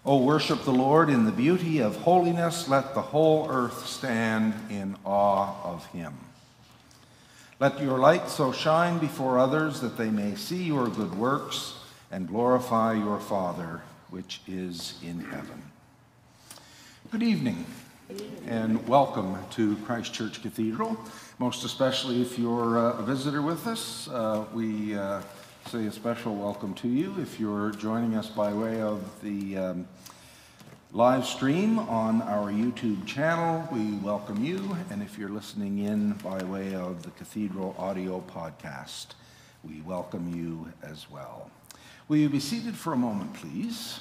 O worship the Lord in the beauty of holiness. Let the whole earth stand in awe of him. Let your light so shine before others that they may see your good works and glorify your Father, which is in heaven. Good evening, and welcome to Christ Church Cathedral. Most especially if you're a visitor with us, we say a special welcome to you. If you're joining us by way of the live stream on our YouTube channel, we welcome you. And if you're listening in by way of the Cathedral audio podcast, we welcome you as well. Will you be seated for a moment, please?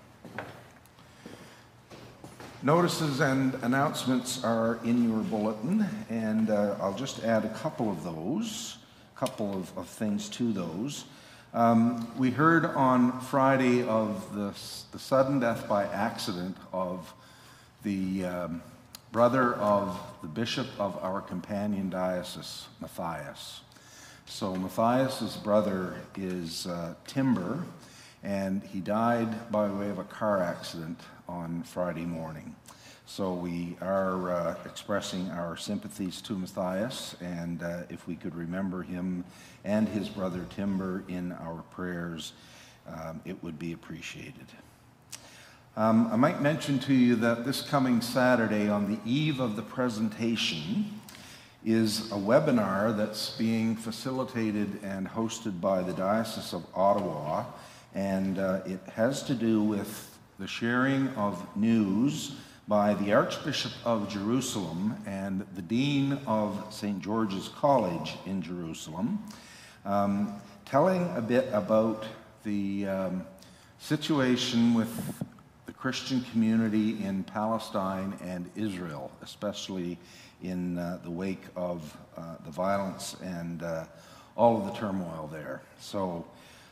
Notices and announcements are in your bulletin, and I'll just add a couple of those, of things to those. We heard on Friday of the sudden death by accident of the brother of the bishop of our companion diocese, Matthias. So Matthias's brother is Timber, and he died by way of a car accident on Friday morning. So we are expressing our sympathies to Matthias, and if we could remember him and his brother Timber in our prayers, it would be appreciated. I might mention to you that this coming Saturday, on the eve of the presentation, is a webinar that's being facilitated and hosted by the Diocese of Ottawa, and it has to do with the sharing of news by the Archbishop of Jerusalem and the Dean of St. George's College in Jerusalem, telling a bit about the situation with the Christian community in Palestine and Israel, especially in the wake of the violence and all of the turmoil there. So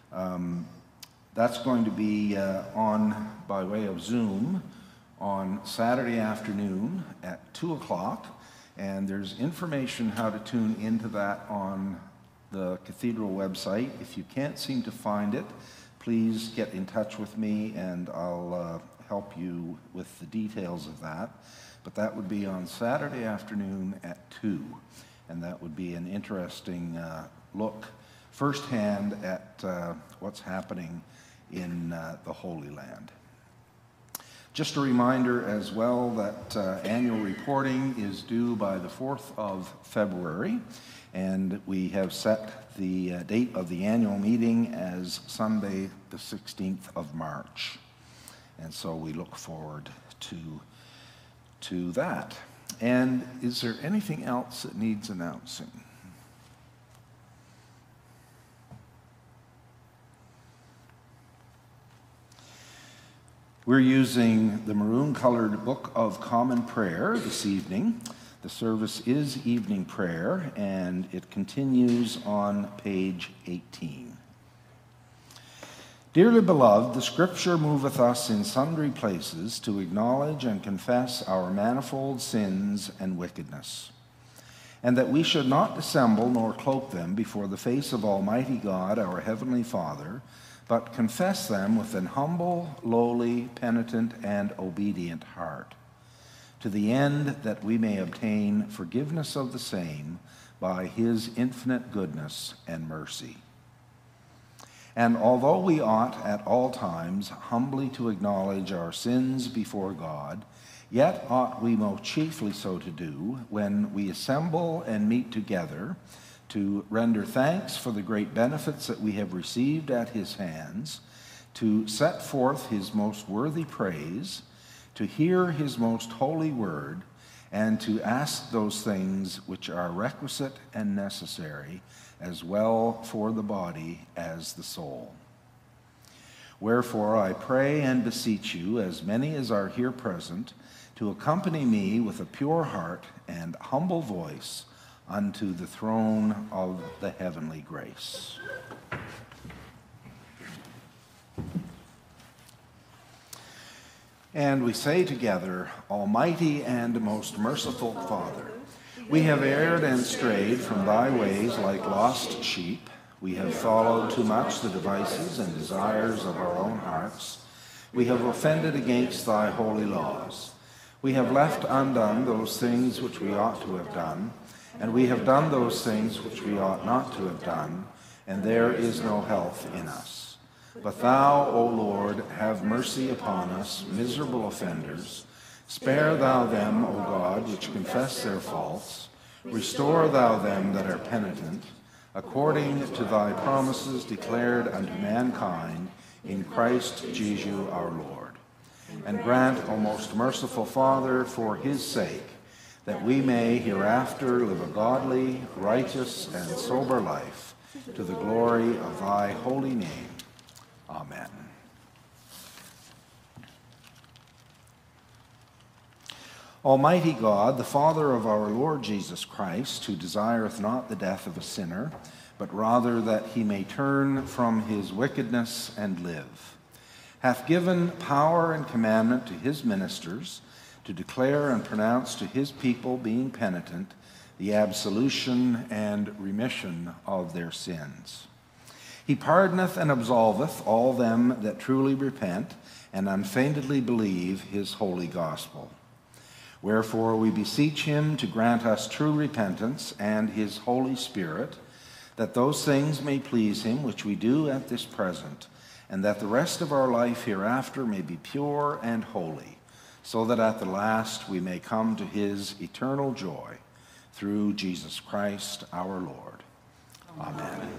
that's going to be on by way of Zoom on Saturday afternoon at 2 o'clock, and there's information how to tune into that on the Cathedral website. If you can't seem to find it, please get in touch with me and I'll help you with the details of that. But that would be on Saturday afternoon at 2, and that would be an interesting look firsthand at what's happening in the Holy Land. Just a reminder as well that annual reporting is due by the 4th of February, and we have set the date of the annual meeting as Sunday, the 16th of March. And so we look forward to that. And is there anything else that needs announcing? We're using the maroon-colored Book of Common Prayer this evening. The service is evening prayer, and it continues on page 18. Dearly beloved, the Scripture moveth us in sundry places to acknowledge and confess our manifold sins and wickedness, and that we should not dissemble nor cloak them before the face of Almighty God, our Heavenly Father, but confess them with an humble, lowly, penitent, and obedient heart, to the end that we may obtain forgiveness of the same by his infinite goodness and mercy. And although we ought at all times humbly to acknowledge our sins before God, yet ought we most chiefly so to do when we assemble and meet together, to render thanks for the great benefits that we have received at his hands, to set forth his most worthy praise, to hear his most holy word, and to ask those things which are requisite and necessary, as well for the body as the soul. Wherefore I pray and beseech you, as many as are here present, to accompany me with a pure heart and humble voice unto the throne of the heavenly grace. And we say together, Almighty and most merciful Father, we have erred and strayed from thy ways like lost sheep. We have followed too much the devices and desires of our own hearts. We have offended against thy holy laws. We have left undone those things which we ought to have done, and we have done those things which we ought not to have done, and there is no health in us. But thou, O Lord, have mercy upon us, miserable offenders. Spare thou them, O God, which confess their faults. Restore thou them that are penitent, according to thy promises declared unto mankind, in Christ Jesus our Lord. And grant, O most merciful Father, for his sake, that we may hereafter live a godly, righteous, and sober life, to the glory of thy holy name. Amen. Almighty God, the Father of our Lord Jesus Christ, who desireth not the death of a sinner, but rather that he may turn from his wickedness and live, hath given power and commandment to his ministers to declare and pronounce to his people, being penitent, the absolution and remission of their sins. He pardoneth and absolveth all them that truly repent and unfeignedly believe his holy gospel. Wherefore we beseech him to grant us true repentance and his Holy Spirit, that those things may please him which we do at this present, and that the rest of our life hereafter may be pure and holy, so that at the last we may come to his eternal joy, through Jesus Christ our Lord. Amen.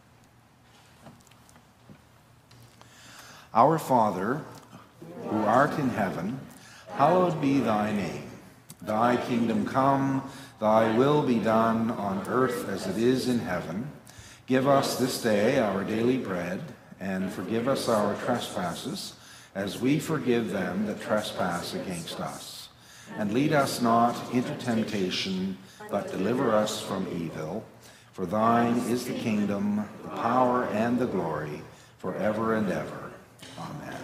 Our Father, who art in heaven, hallowed be thy name. Thy kingdom come, thy will be done on earth as it is in heaven. Give us this day our daily bread, and forgive us our trespasses, as we forgive them that trespass against us. And lead us not into temptation, but deliver us from evil. For thine is the kingdom, the power, and the glory, forever and ever. Amen.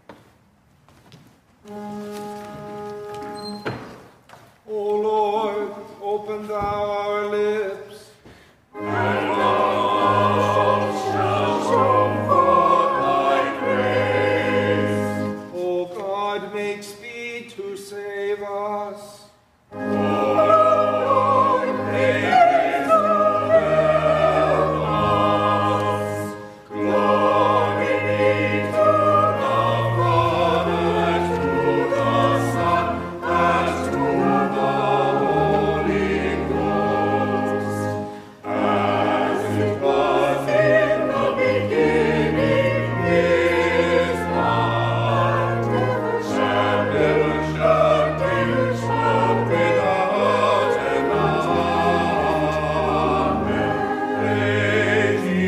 O Lord, open thou our lips, and our mouth shall show forth thy praise. O God, make speed to save us. O Lord, make haste to help us. Glory be to the Father, to the Son, and to the Holy Ghost, as it was in the beginning, is now, and ever shall be, world without end. Amen. Praise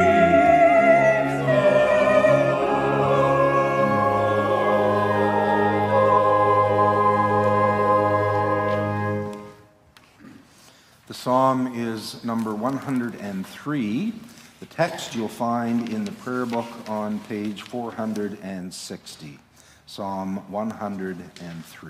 The psalm is number 103. The text you'll find in the prayer book on page 460. Psalm 103.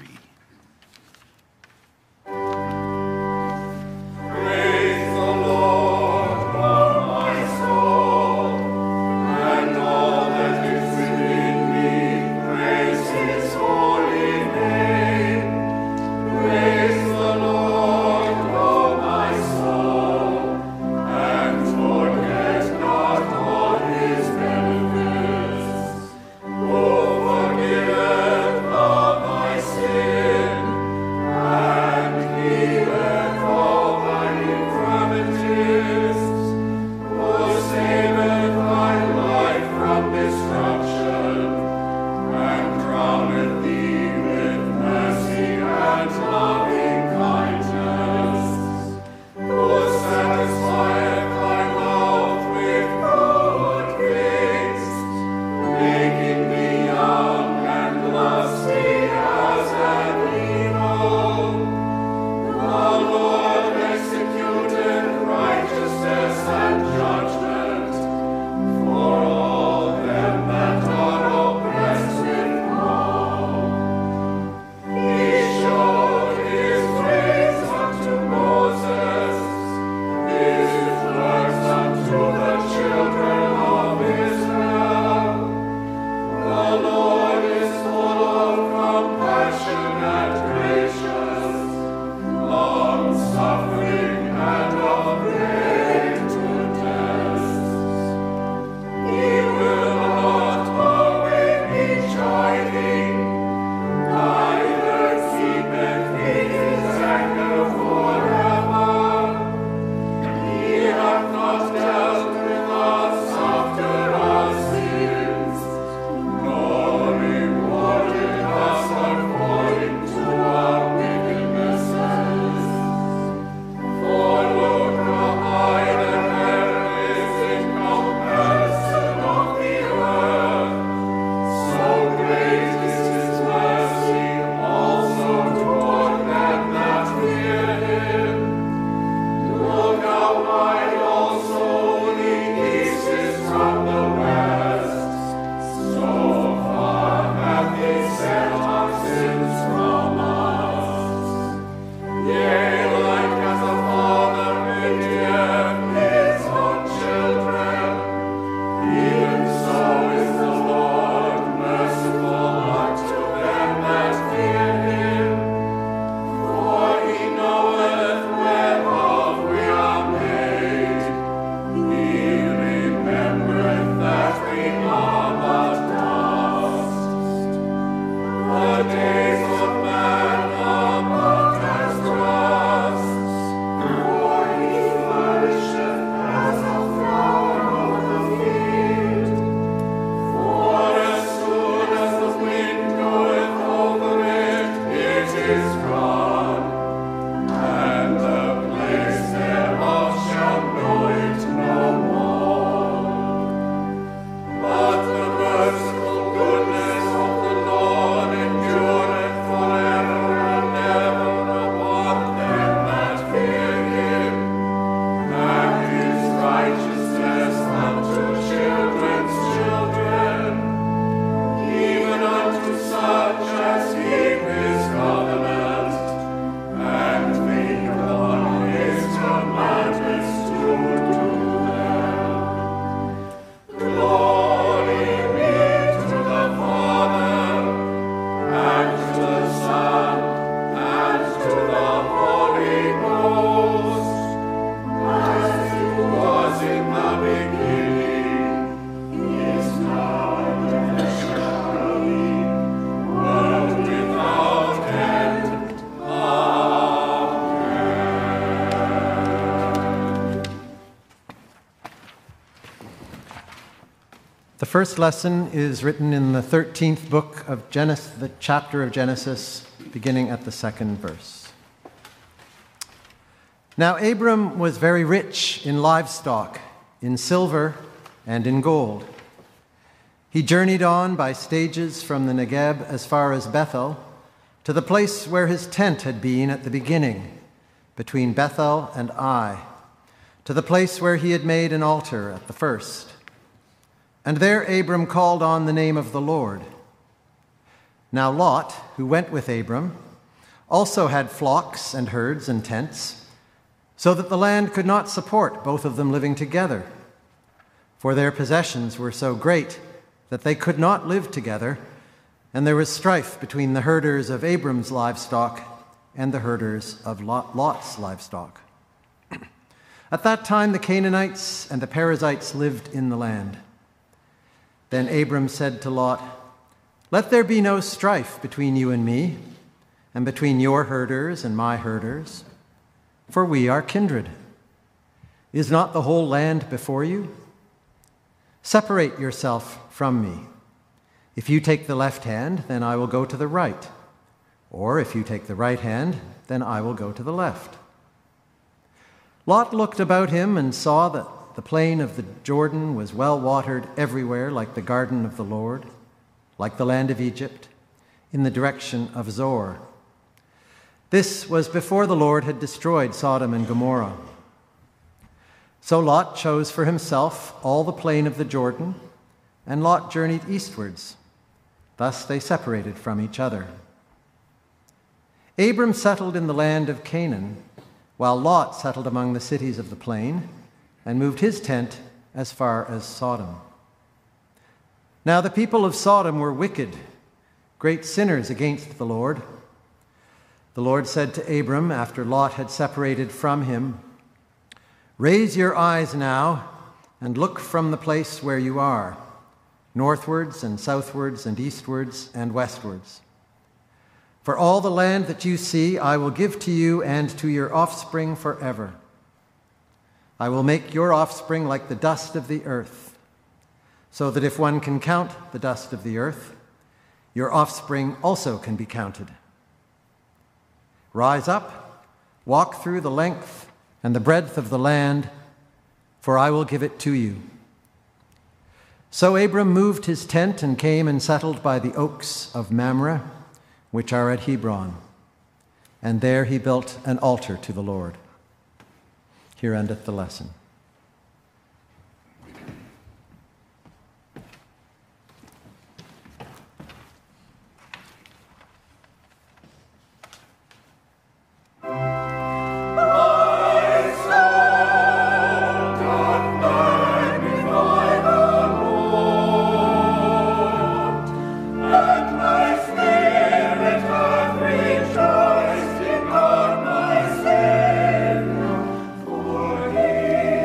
Praise the Lord, O my soul, and all that is within me. Praise his holy name. Praise the Lord, O my soul, and forget not all his benefits. Who forgiveth all thy sins, first lesson is written in the 13th book of Genesis, the chapter of Genesis, beginning at the 2nd verse. Now Abram was very rich in livestock, in silver, and in gold. He journeyed on by stages from the Negeb as far as Bethel, to the place where his tent had been at the beginning, between Bethel and Ai, to the place where he had made an altar at the first. And there Abram called on the name of the Lord. Now Lot, who went with Abram, also had flocks and herds and tents, so that the land could not support both of them living together. For their possessions were so great that they could not live together, and there was strife between the herders of Abram's livestock and the herders of Lot's livestock. At that time the Canaanites and the Perizzites lived in the land. Then Abram said to Lot, "Let there be no strife between you and me, and between your herders and my herders, for we are kindred. Is not the whole land before you? Separate yourself from me. If you take the left hand, then I will go to the right. Or if you take the right hand, then I will go to the left." Lot looked about him and saw that the plain of the Jordan was well watered everywhere, like the garden of the Lord, like the land of Egypt, in the direction of Zoar. This was before the Lord had destroyed Sodom and Gomorrah. So Lot chose for himself all the plain of the Jordan, and Lot journeyed eastwards. Thus they separated from each other. Abram settled in the land of Canaan, while Lot settled among the cities of the plain, and moved his tent as far as Sodom. Now the people of Sodom were wicked, great sinners against the Lord. The Lord said to Abram, after Lot had separated from him, "Raise your eyes now and look from the place where you are, northwards and southwards and eastwards and westwards. For all the land that you see I will give to you and to your offspring forever. I will make your offspring like the dust of the earth, so that if one can count the dust of the earth, your offspring also can be counted. Rise up, walk through the length and the breadth of the land, for I will give it to you." So Abram moved his tent and came and settled by the oaks of Mamre, which are at Hebron. And there he built an altar to the Lord. Here endeth the lesson. For he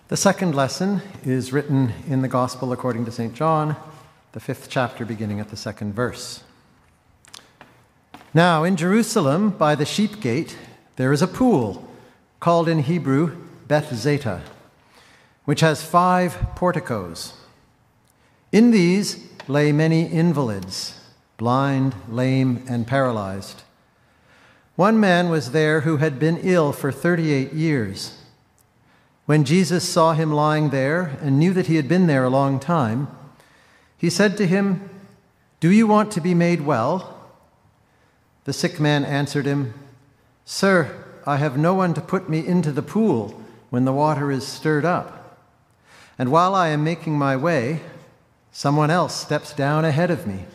The second lesson is written in the Gospel according to St. John, the 5th chapter, beginning at the 2nd verse. Now, in Jerusalem, by the sheep gate, there is a pool, called in Hebrew Bethzatha, which has 5 porticos. In these lay many invalids, blind, lame, and paralyzed. One man was there who had been ill for 38 years. When Jesus saw him lying there and knew that he had been there a long time, he said to him, "Do you want to be made well?" The sick man answered him, "Sir, I have no one to put me into the pool when the water is stirred up. And while I am making my way, someone else steps down ahead of me."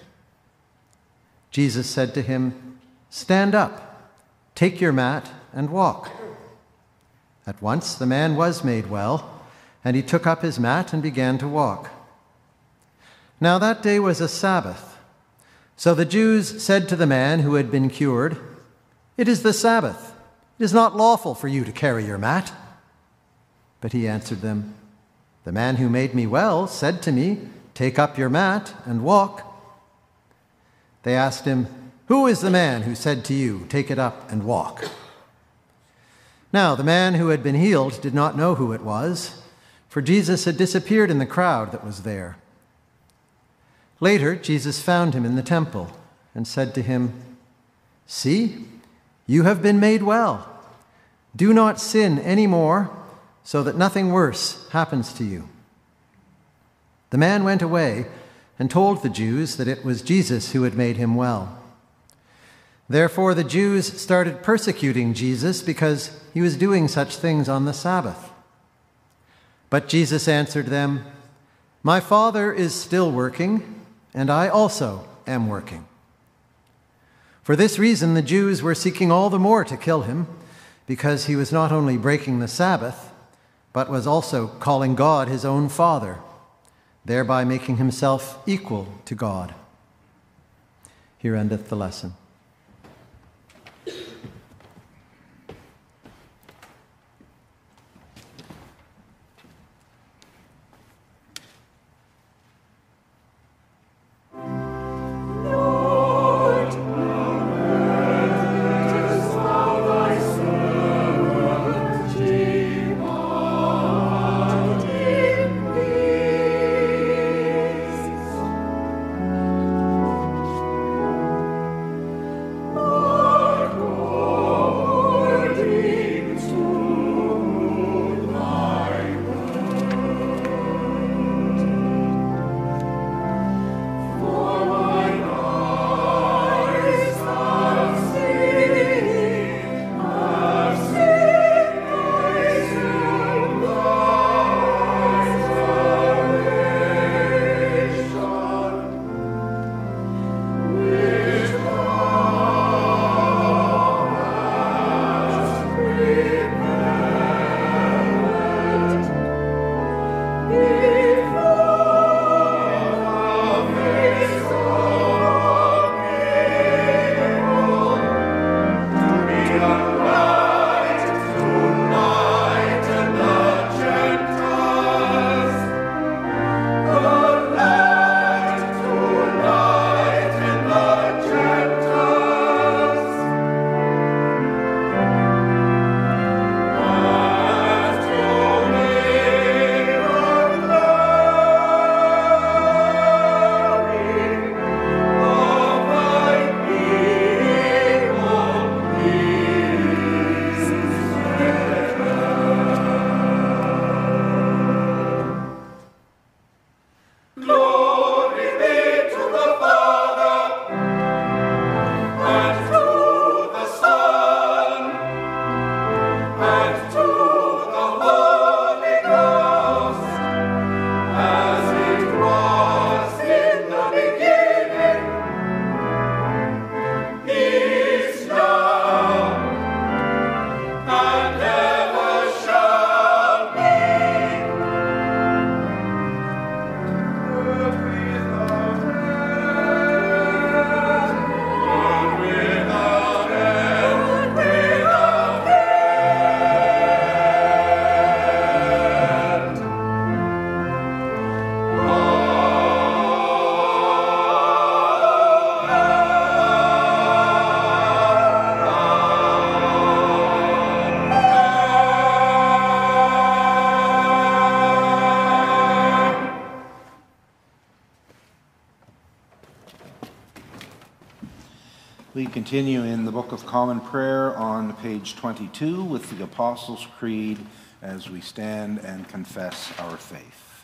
Jesus said to him, "Stand up, take your mat, and walk." At once the man was made well, and he took up his mat and began to walk. Now that day was a Sabbath. So the Jews said to the man who had been cured, "It is the Sabbath. It is not lawful for you to carry your mat." But he answered them, "The man who made me well said to me, 'Take up your mat and walk.'" They asked him, "Who is the man who said to you, 'Take it up and walk'?" Now the man who had been healed did not know who it was, for Jesus had disappeared in the crowd that was there. Later, Jesus found him in the temple and said to him, "See, you have been made well. Do not sin any more, so that nothing worse happens to you." The man went away and told the Jews that it was Jesus who had made him well. Therefore the Jews started persecuting Jesus because he was doing such things on the Sabbath. But Jesus answered them, "My Father is still working, and I also am working." For this reason the Jews were seeking all the more to kill him, because he was not only breaking the Sabbath, but was also calling God his own Father, thereby making himself equal to God. Here endeth the lesson. We continue in the Book of Common Prayer on page 22 with the Apostles' Creed as we stand and confess our faith.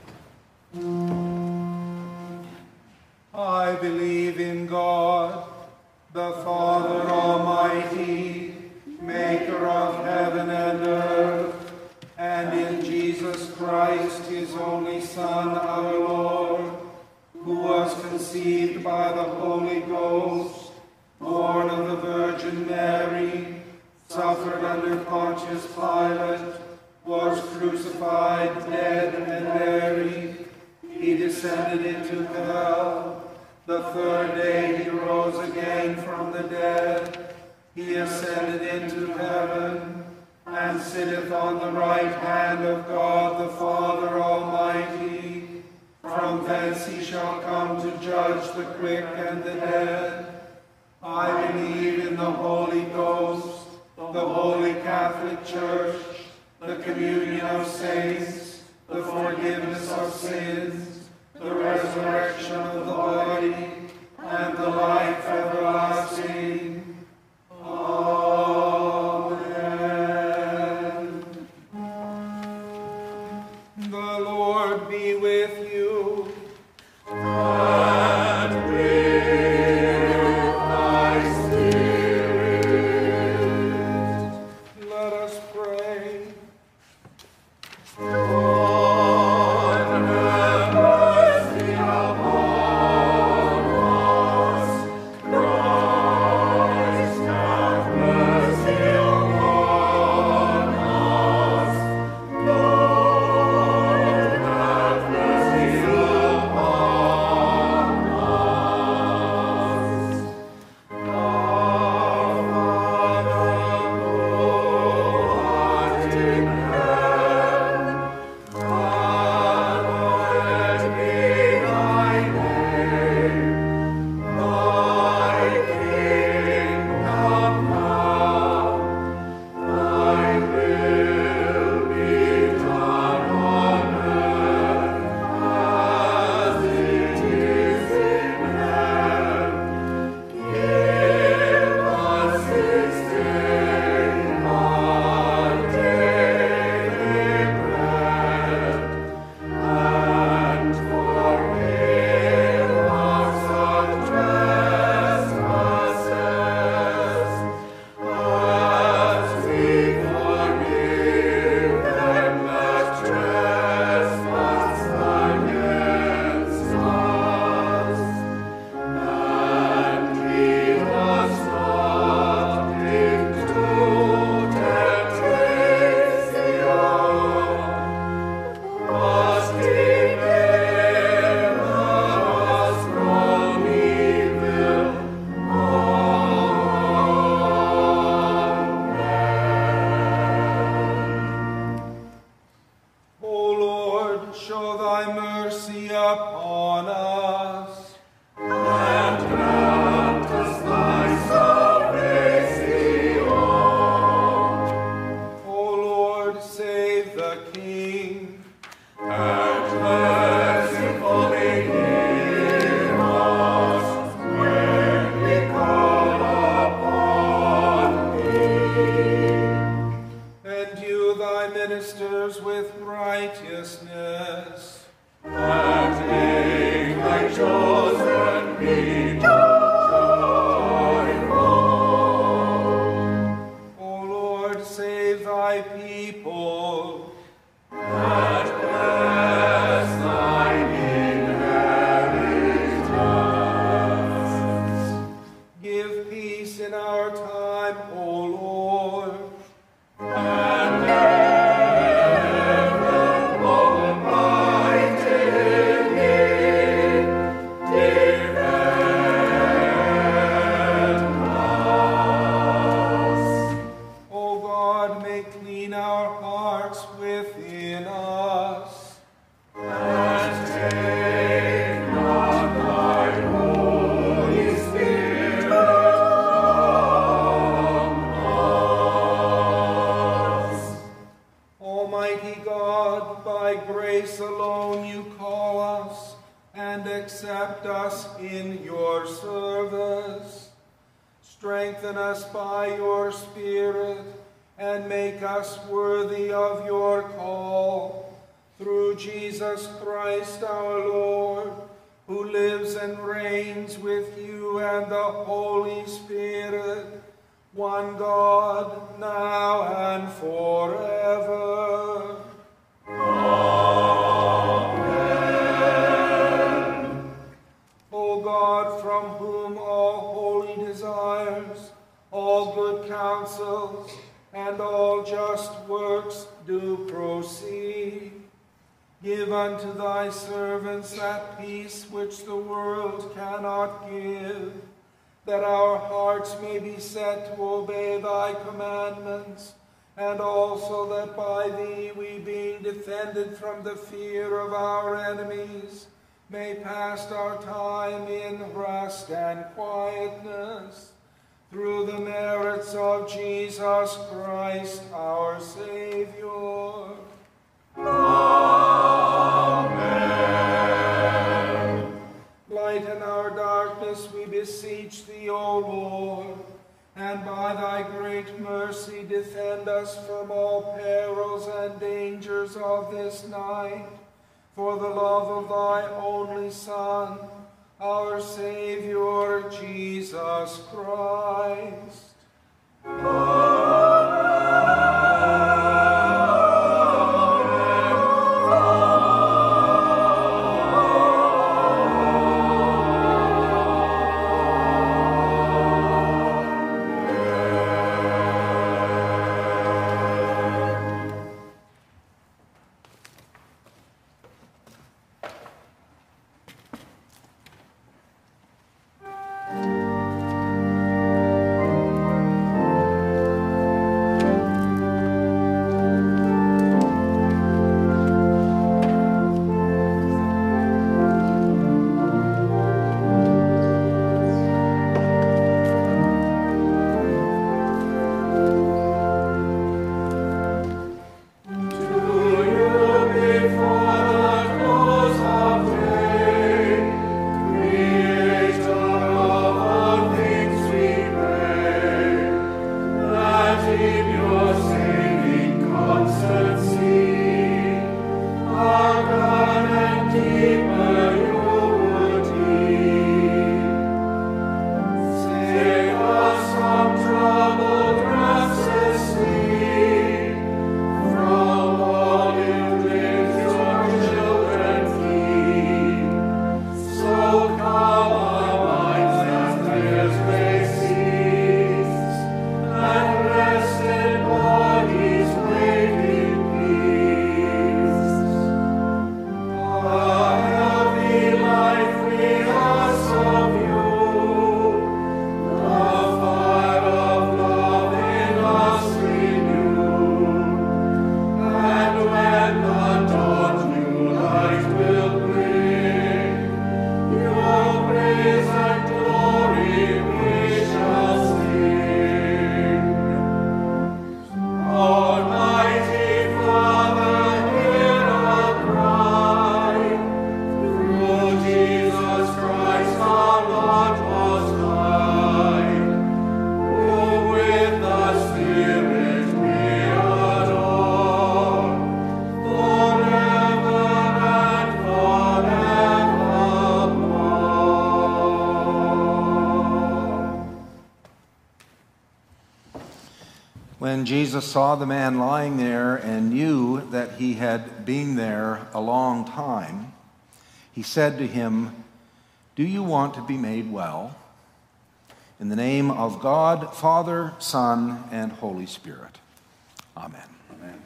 I believe in God, the Father Almighty, maker of heaven and earth, and in Jesus Christ, his only Son, our Lord, who was conceived by the Holy Ghost, born of the Virgin Mary, suffered under Pontius Pilate, was crucified, dead, and buried. He descended into hell. The third day he rose again from the dead. He ascended into heaven, and sitteth on the right hand of God the Father Almighty. From thence he shall come to judge the quick and the dead. I believe in the Holy Ghost, the Holy Catholic Church, the communion of saints, the forgiveness of sins, the resurrection of the body, and the life everlasting. Amen. The Lord be with you. And with thy spirit. Let us pray. Lord, have mercy upon us. Christ, have mercy upon us. Lord, have mercy upon us. Our Father, who art in heaven, hallowed be thy name. Thy kingdom come, thy will be done on earth as it is in heaven. Give us this day our daily bread, and forgive us our trespasses, as we forgive them that trespass against us. And lead us not into temptation, but deliver us from evil. Amen. O Lord, show thy mercy upon us, and grant us thy salvation. O Lord, save the King, and mercifully hear us when we call upon thee. Endue thy ministers with righteousness, and make thy chosen people joyful. O Lord, save thy people, and bless thine inheritance. Give peace in our time, O Lord, and ever almightily defend us. O God, make clean our hearts within us, and take not thy Holy Spirit from us. Almighty God, by grace alone you call us and accept us in your service. Strengthen us by your Spirit, and make us worthy of your call. Through Jesus Christ our Lord, who lives and reigns with you and the Holy Spirit, one God, now and forever. Amen. O God, from whom all holy desires, all good counsels, and all just works do proceed, give unto thy servants that peace which the world cannot give, that our hearts may be set to obey thy commandments, and also that by thee we, being defended from the fear of our enemies, may pass our time in rest and quietness, through the merits of Jesus Christ our Savior. Amen. Lighten our darkness, we beseech thee, O Lord, and by thy great mercy defend us from all perils and dangers of this night, for the love of thy only Son, our Savior, Jesus Christ. When Jesus saw the man lying there and knew that he had been there a long time, he said to him, "Do you want to be made well?" In the name of God, Father, Son, and Holy Spirit. Amen. Amen.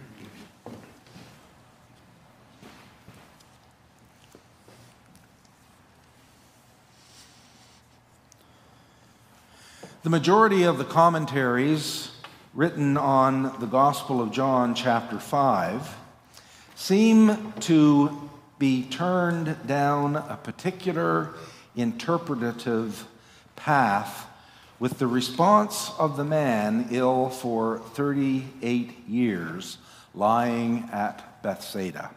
The majority of the commentaries written on the Gospel of John, chapter 5, seem to be turned down a particular interpretative path with the response of the man ill for 38 years, lying at Bethsaida.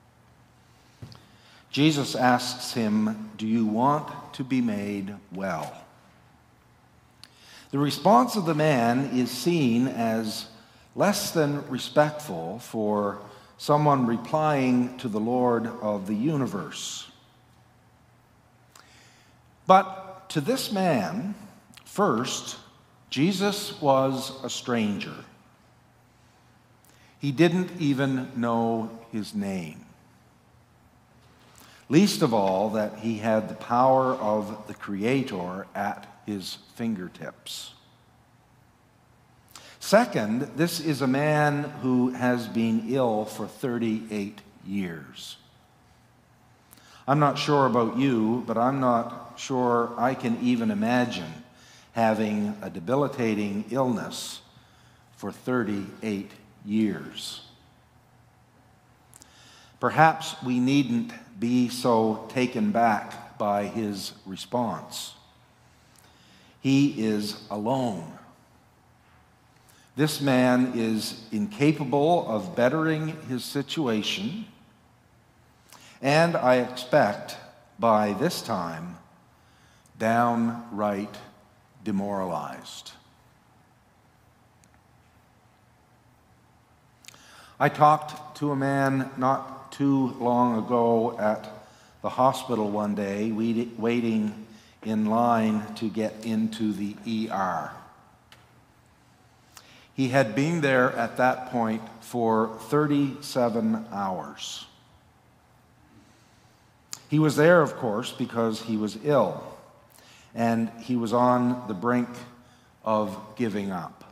Jesus asks him, "Do you want to be made well?" The response of the man is seen as less than respectful for someone replying to the Lord of the universe. But to this man, first, Jesus was a stranger. He didn't even know his name. Least of all, that he had the power of the Creator at his fingertips. Second, this is a man who has been ill for 38 years. I'm not sure about you, but I'm not sure I can even imagine having a debilitating illness for 38 years. Perhaps we needn't be so taken back by his response. He is alone. This man is incapable of bettering his situation, and I expect by this time, downright demoralized. I talked to a man not too long ago at the hospital one day, waiting in line to get into the ER. He had been there at that point for 37 hours. He was there, of course, because he was ill, and he was on the brink of giving up.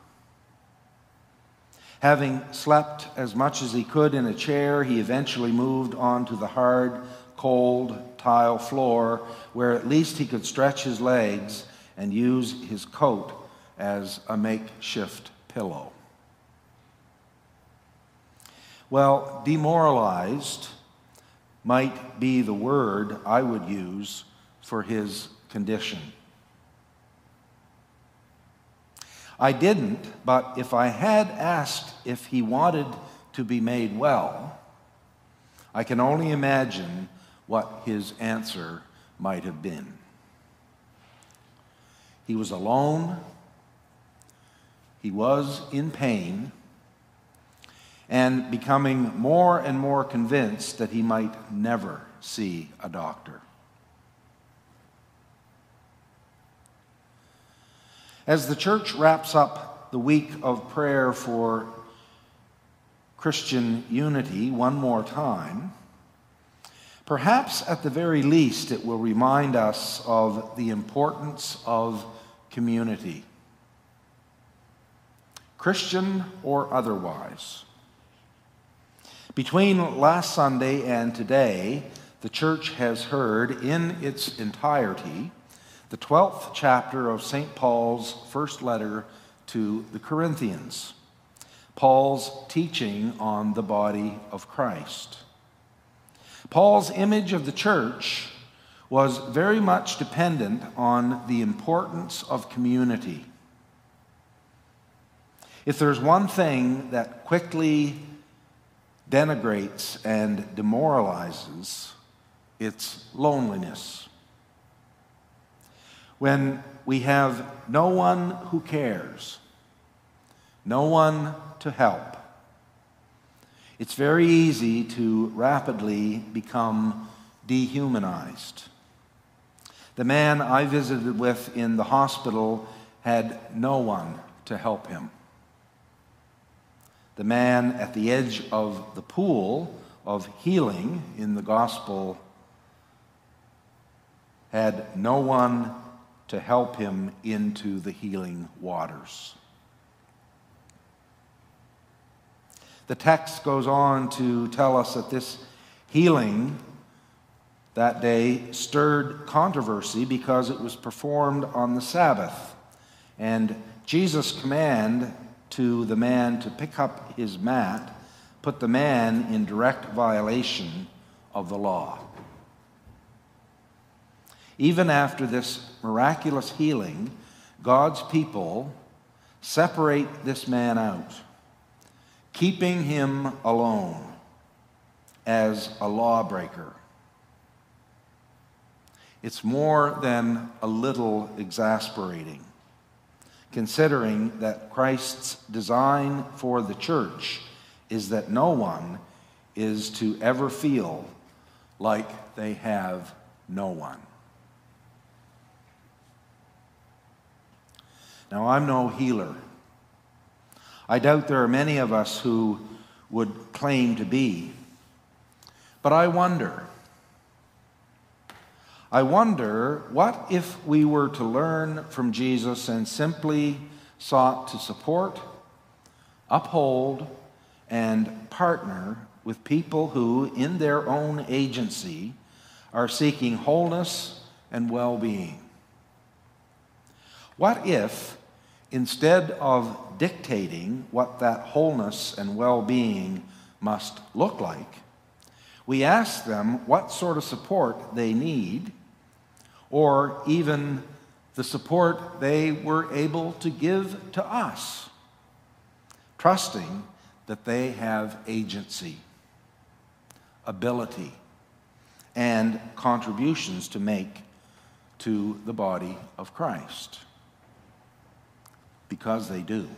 Having slept as much as he could in a chair, he eventually moved onto the hard, cold tile floor where at least he could stretch his legs and use his coat as a makeshift pillow. Well, demoralized might be the word I would use for his condition. I didn't, but if I had asked if he wanted to be made well, I can only imagine what his answer might have been. He was alone, he was in pain, and becoming more and more convinced that he might never see a doctor. As the church wraps up the week of prayer for Christian unity one more time, perhaps at the very least it will remind us of the importance of community, Christian or otherwise. Between last Sunday and today, the church has heard in its entirety the 12th chapter of St. Paul's first letter to the Corinthians, Paul's teaching on the body of Christ. Paul's image of the church was very much dependent on the importance of community. If there's one thing that quickly denigrates and demoralizes, it's loneliness. When we have no one who cares, no one to help, it's very easy to rapidly become dehumanized. The man I visited with in the hospital had no one to help him. The man at the edge of the pool of healing in the gospel had no one to help him into the healing waters. The text goes on to tell us that this healing that day stirred controversy because it was performed on the Sabbath. And Jesus' command to the man to pick up his mat put the man in direct violation of the law. Even after this miraculous healing, God's people separate this man out, keeping him alone as a lawbreaker. It's more than a little exasperating. considering that Christ's design for the church is that no one is to ever feel like they have no one. Now, I'm no healer. I doubt there are many of us who would claim to be. But I wonder what if we were to learn from Jesus and simply sought to support, uphold, and partner with people who, in their own agency, are seeking wholeness and well-being? What if, instead of dictating what that wholeness and well-being must look like, we ask them what sort of support they need, or even the support they were able to give to us, trusting that they have agency, ability, and contributions to make to the body of Christ? Because they do.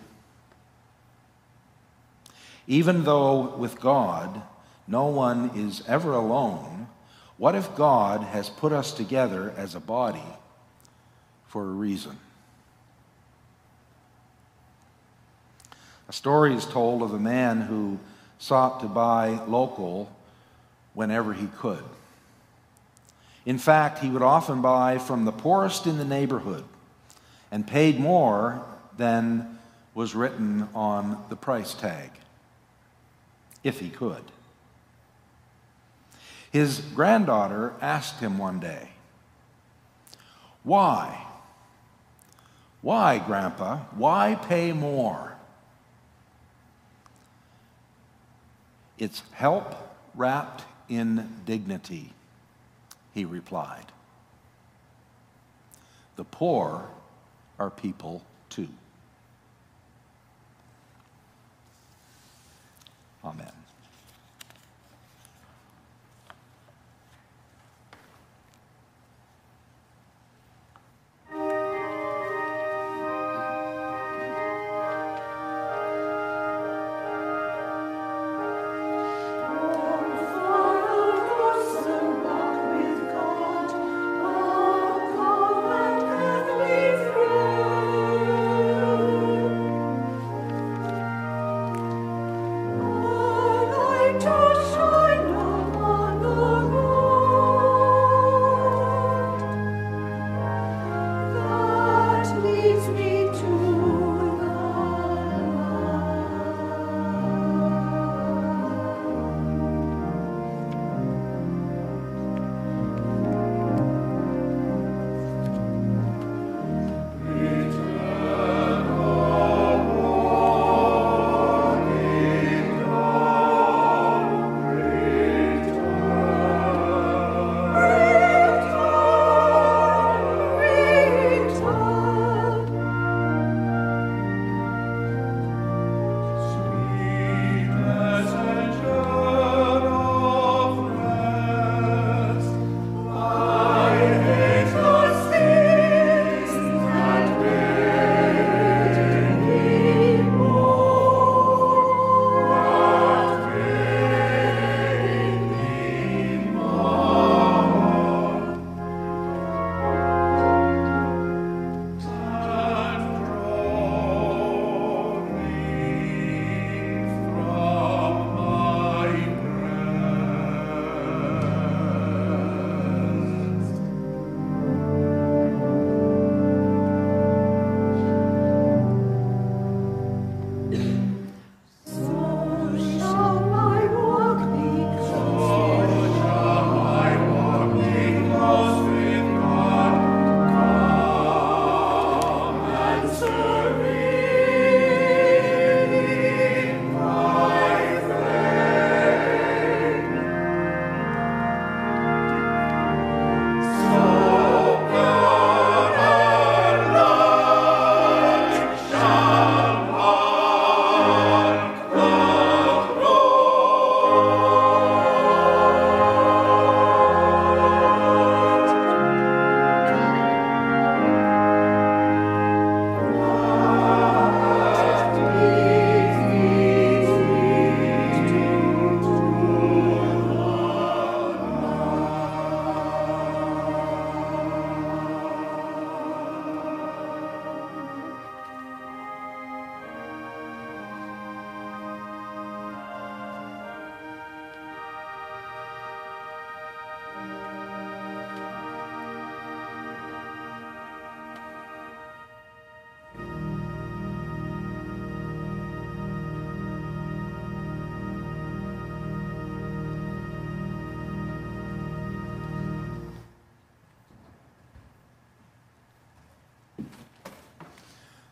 Even though with God no one is ever alone, what if God has put us together as a body for a reason? A story is told of a man who sought to buy local whenever he could. In fact, he would often buy from the poorest in the neighborhood and paid more than was written on the price tag, if he could. His granddaughter asked him one day, "Why? Why, Grandpa? Why pay more?" "It's help wrapped in dignity," he replied. The poor are people too. Amen. God, oh, come and Catholic,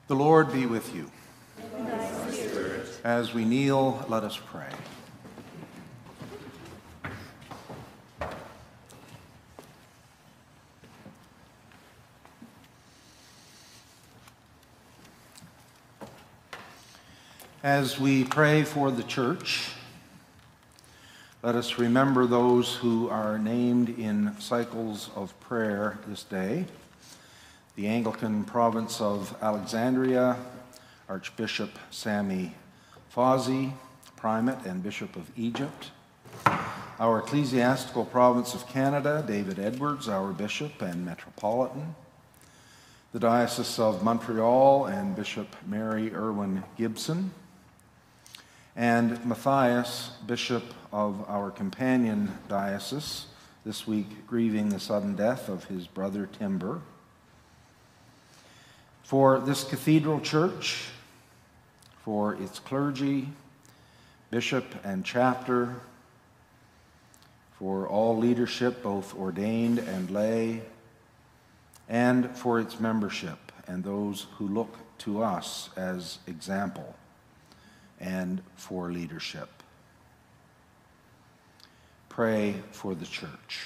The Lord be with you. As we kneel, let us pray. As we pray for the church, let us remember those who are named in cycles of prayer this day. The Anglican province of Alexandria, Archbishop Sammy Fawzi, Primate and Bishop of Egypt. Our ecclesiastical province of Canada, David Edwards, our Bishop and Metropolitan. The Diocese of Montreal and Bishop Mary Irwin Gibson. And Matthias, Bishop of our companion diocese, this week grieving the sudden death of his brother Timber. For this cathedral church, for its clergy, bishop and chapter, for all leadership, both ordained and lay, and for its membership and those who look to us as example, and for leadership. Pray for the church.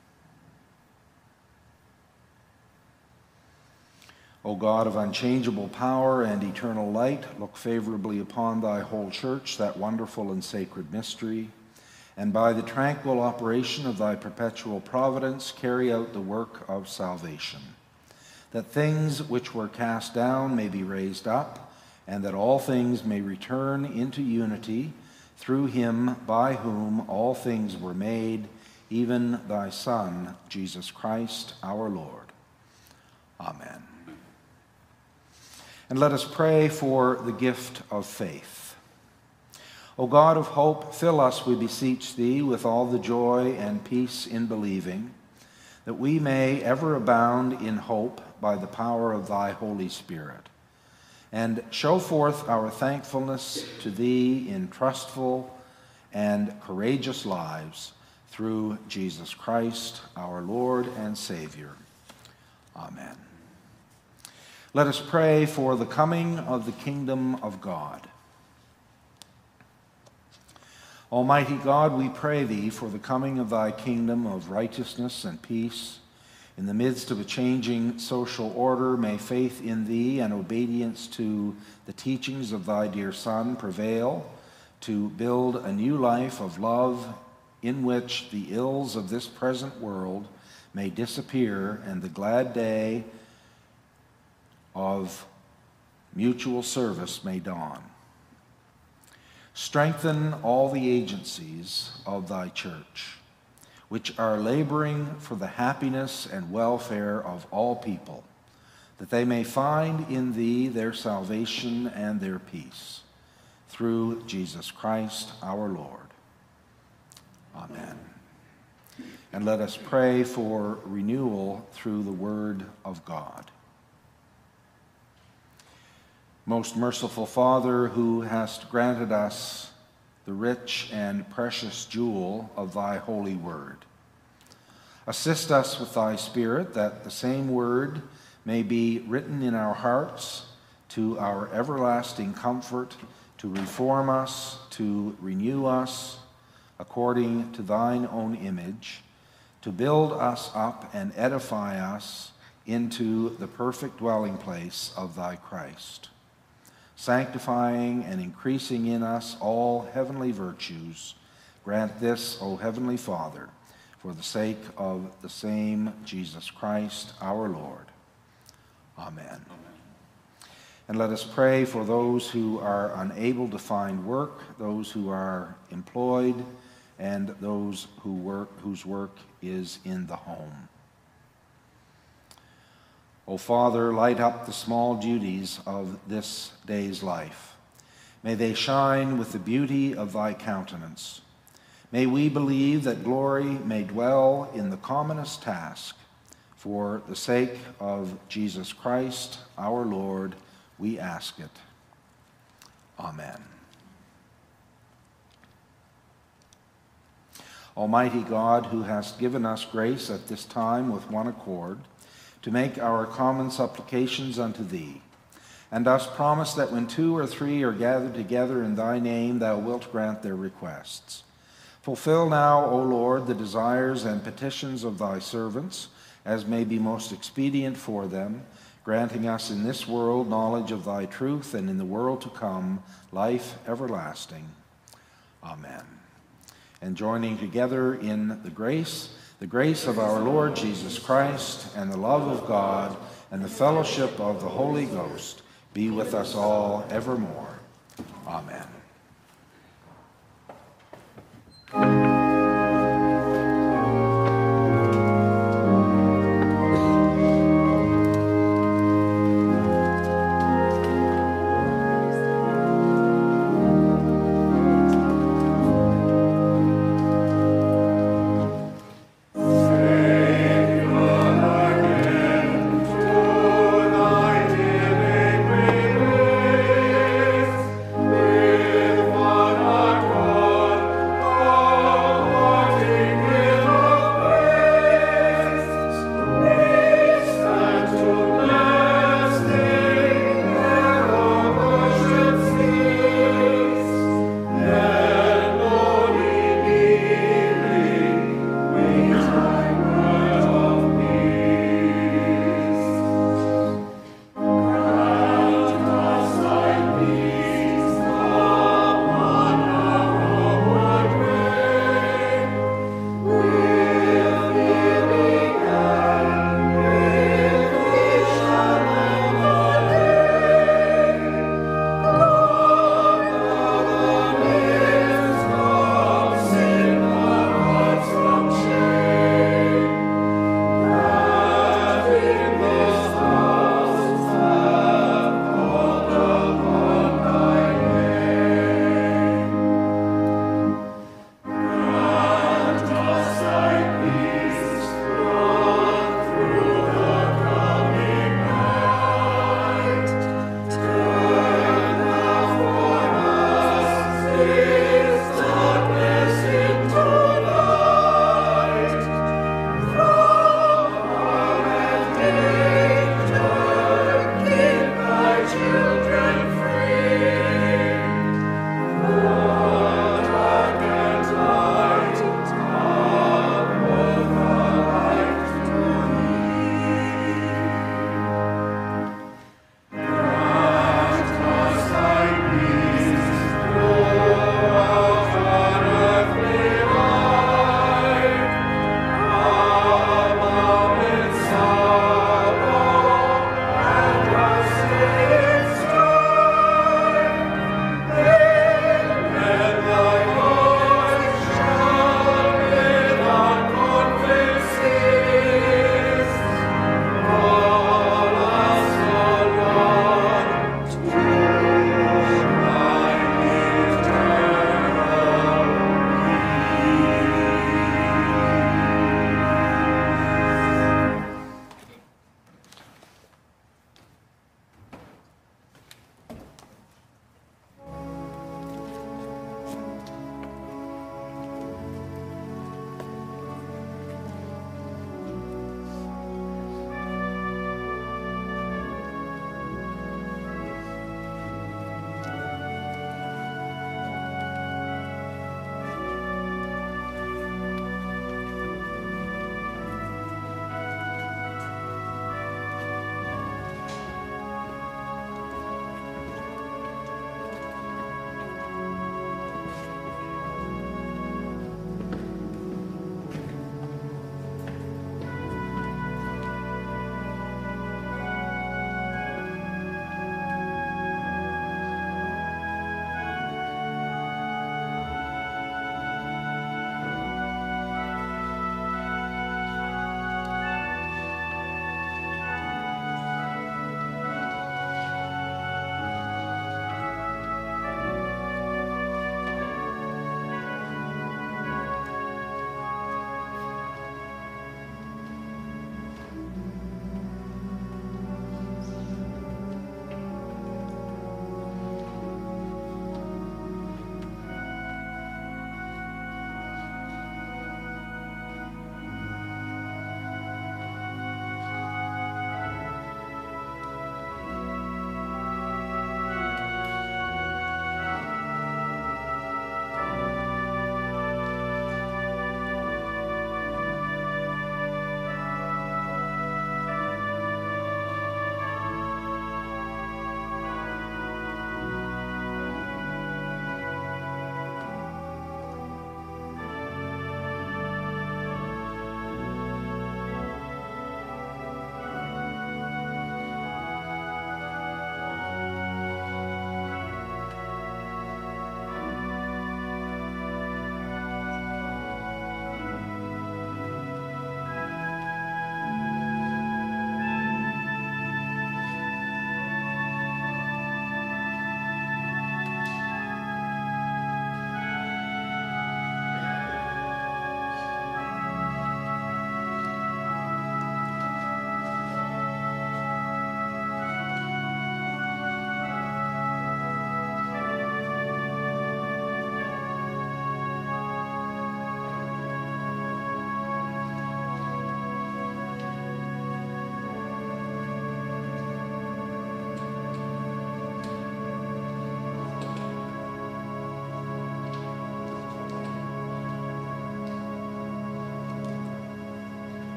O God of unchangeable power and eternal light, look favorably upon thy whole church, that wonderful and sacred mystery, and by the tranquil operation of thy perpetual providence, carry out the work of salvation, that things which were cast down may be raised up, and that all things may return into unity through him by whom all things were made, even thy Son, Jesus Christ, our Lord. Amen. And let us pray for the gift of faith. O God of hope, fill us, we beseech thee, with all the joy and peace in believing, that we may ever abound in hope by the power of thy Holy Spirit, and show forth our thankfulness to thee in trustful and courageous lives, through Jesus Christ, our Lord and Savior. Amen. Let us pray for the coming of the kingdom of God. Almighty God, we pray thee for the coming of thy kingdom of righteousness and peace. In the midst of a changing social order, may faith in thee and obedience to the teachings of thy dear Son prevail to build a new life of love in which the ills of this present world may disappear and the glad day of mutual service may dawn. Strengthen all the agencies of thy church, which are laboring for the happiness and welfare of all people, that they may find in thee their salvation and their peace. Through Jesus Christ our Lord. Amen. And let us pray for renewal through the word of God. Most merciful Father, who hast granted us the rich and precious jewel of thy holy word, assist us with thy Spirit, that the same word may be written in our hearts to our everlasting comfort, to reform us, to renew us according to thine own image, to build us up and edify us into the perfect dwelling place of thy Christ, sanctifying and increasing in us all heavenly virtues. Grant this, O Heavenly Father, for the sake of the same Jesus Christ our Lord. Amen. And let us pray for those who are unable to find work, those who are employed, and those whose work is in the home. O Father, light up the small duties of this day's life. May they shine with the beauty of thy countenance. May we believe that glory may dwell in the commonest task. For the sake of Jesus Christ, our Lord, we ask it. Amen. Almighty God, who hast given us grace at this time with one accord, to make our common supplications unto thee, and dost promise that when 2 or 3 are gathered together in thy name, thou wilt grant their requests. Fulfill now, O Lord, the desires and petitions of thy servants, as may be most expedient for them, granting us in this world knowledge of thy truth, and in the world to come life everlasting. Amen. And joining together in the grace of our Lord Jesus Christ, and the love of God, and the fellowship of the Holy Ghost be with us all evermore. Amen.